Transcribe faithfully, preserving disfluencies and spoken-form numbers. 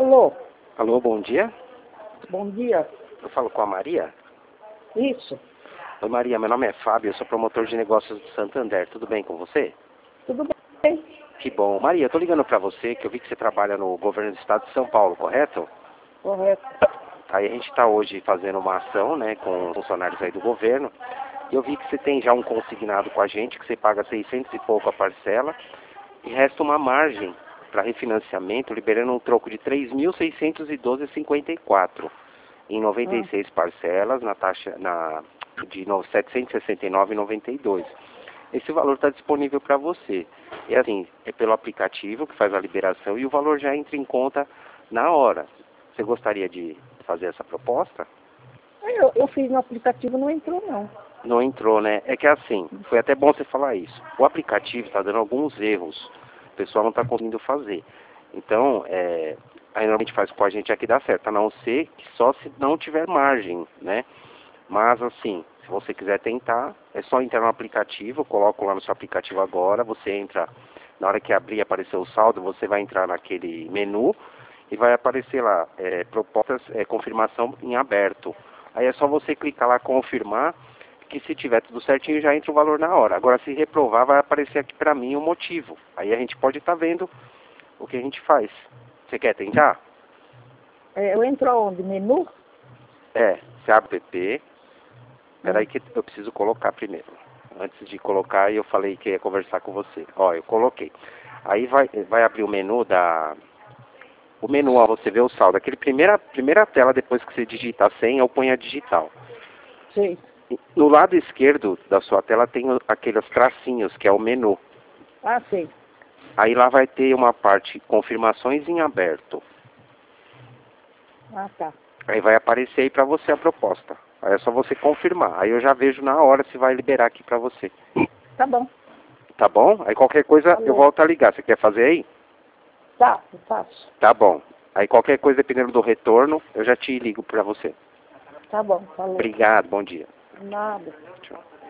Alô, Alô, bom dia. bom dia. Eu falo com a Maria. Isso, Oi, Maria, meu nome é Fábio, eu sou promotor de negócios do Santander. Tudo bem com você? tudo bem? Que bom. Maria, eu tô ligando pra você, que eu vi que você trabalha no governo do estado de São Paulo, correto? Correto. Aí a gente está hoje fazendo uma ação, né, com funcionários aí do governo. E eu vi que você tem já um consignado com a gente, que você paga seiscentos e pouco a parcela. E resta uma margem para refinanciamento, liberando um troco de três mil seiscentos e doze vírgula cinquenta e quatro em noventa e seis parcelas, na taxa na, de setecentos e sessenta e nove vírgula noventa e dois. Esse valor está disponível para você. É assim, é pelo aplicativo que faz a liberação e o valor já entra em conta na hora. Você gostaria de fazer essa proposta? Eu, eu fiz no aplicativo, não entrou não. Não entrou, né? É que é assim, foi até bom você falar isso. O aplicativo está dando alguns erros. O pessoal não está conseguindo fazer. Então, é, aí normalmente faz com a gente aqui dá certo, a não ser que só se não tiver margem, né? Mas assim, se você quiser tentar, é só entrar no aplicativo, eu coloco lá no seu aplicativo agora, você entra, na hora que abrir e aparecer o saldo, você vai entrar naquele menu e vai aparecer lá, é, propostas, é, confirmação em aberto. Aí é só você clicar lá, confirmar, que se tiver tudo certinho já entra o valor na hora. Agora se reprovar vai aparecer aqui para mim o motivo. Aí a gente pode estar vendo o que a gente faz. Você quer tentar? É, eu entro onde? Menu? É, você abre o app. Peraí Hum. que eu preciso colocar primeiro. Antes de colocar, eu falei que ia conversar com você. Ó, eu coloquei. Aí vai, vai abrir o menu da... O menu, ó, você vê o saldo. Aquele primeira, primeira tela depois que você digita a senha, eu ponho a digital. Sim. No lado esquerdo da sua tela tem o- aqueles tracinhos, que é o menu. Ah, sim. Aí lá vai ter uma parte, confirmações em aberto. Ah, tá. Aí vai aparecer aí pra você a proposta. Aí é só você confirmar. Aí eu já vejo na hora se vai liberar aqui pra você. Tá bom. Tá bom? Aí qualquer coisa eu Falou. volto a ligar. Você quer fazer aí? Tá, eu faço. Tá bom. Aí qualquer coisa, dependendo do retorno, eu já te ligo pra você. Tá bom, falou. Obrigado, bom dia. Nada. Tchau.